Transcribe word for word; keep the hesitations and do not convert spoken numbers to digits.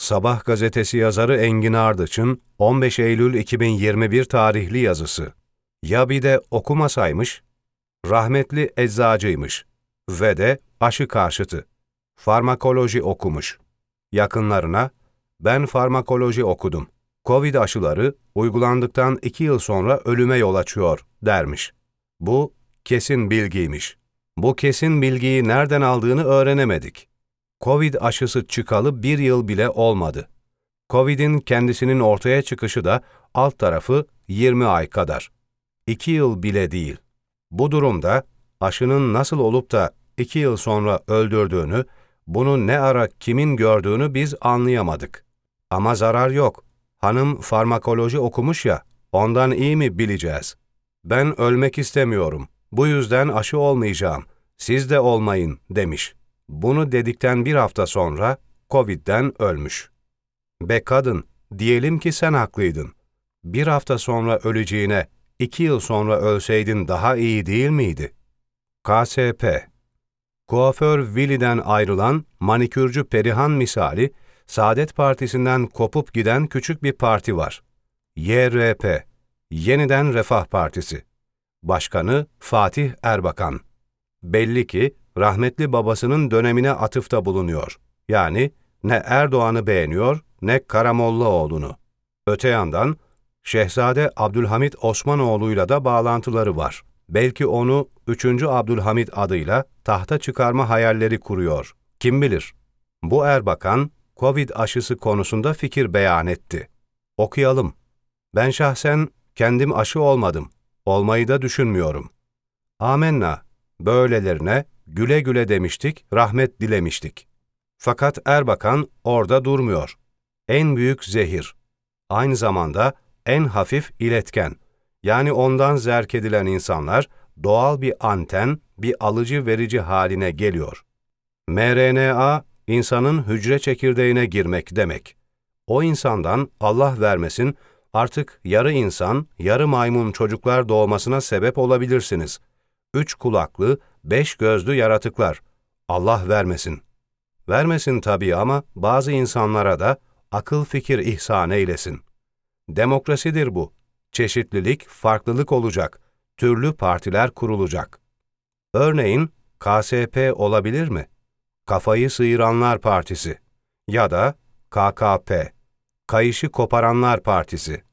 Sabah gazetesi yazarı Engin Ardıç'ın on beş Eylül iki bin yirmi bir tarihli yazısı. Ya bir de okumasaymış? Rahmetli eczacıymış ve de aşı karşıtı. Farmakoloji okumuş. Yakınlarına, ben farmakoloji okudum. Covid aşıları uygulandıktan iki yıl sonra ölüme yol açıyor dermiş. Bu kesin bilgiymiş. Bu kesin bilgiyi nereden aldığını öğrenemedik. Covid aşısı çıkalı bir yıl bile olmadı. Covid'in kendisinin ortaya çıkışı da alt tarafı yirmi ay kadar. iki yıl bile değil. Bu durumda aşının nasıl olup da iki yıl sonra öldürdüğünü, bunu ne ara kimin gördüğünü biz anlayamadık. Ama zarar yok. Hanım farmakoloji okumuş ya, ondan iyi mi bileceğiz? Ben ölmek istemiyorum. Bu yüzden aşı olmayacağım. Siz de olmayın demiş. Bunu dedikten bir hafta sonra Covid'den ölmüş. Be kadın, diyelim ki sen haklıydın. Bir hafta sonra öleceğine, iki yıl sonra ölseydin daha iyi değil miydi? K S P Kuaför Willy'den ayrılan manikürcü Perihan misali, Saadet Partisi'nden kopup giden küçük bir parti var. Y R P, Yeniden Refah Partisi. Başkanı Fatih Erbakan. Belli ki rahmetli babasının dönemine atıfta bulunuyor. Yani ne Erdoğan'ı beğeniyor ne Karamollaoğlu'nu. Öte yandan Şehzade Abdülhamit Osmanoğlu'yla da bağlantıları var. Belki onu üçüncü Abdülhamit adıyla tahta çıkarma hayalleri kuruyor. Kim bilir? Bu Erbakan, Covid aşısı konusunda fikir beyan etti. Okuyalım. Ben şahsen kendim aşı olmadım. Olmayı da düşünmüyorum. Amenna. Böylelerine güle güle demiştik, rahmet dilemiştik. Fakat Erbakan orada durmuyor. En büyük zehir. Aynı zamanda en hafif iletken. Yani ondan zerk edilen insanlar doğal bir anten, bir alıcı verici haline geliyor. M R N A, insanın hücre çekirdeğine girmek demek. O insandan Allah vermesin, artık yarı insan, yarı maymun çocuklar doğmasına sebep olabilirsiniz. Üç kulaklı, beş gözlü yaratıklar. Allah vermesin. Vermesin tabii ama bazı insanlara da akıl fikir ihsan eylesin. Demokrasidir bu. Çeşitlilik, farklılık olacak. Türlü partiler kurulacak. Örneğin K S P olabilir mi? Kafayı Sıyıranlar Partisi ya da K K P, Kayışı Koparanlar Partisi.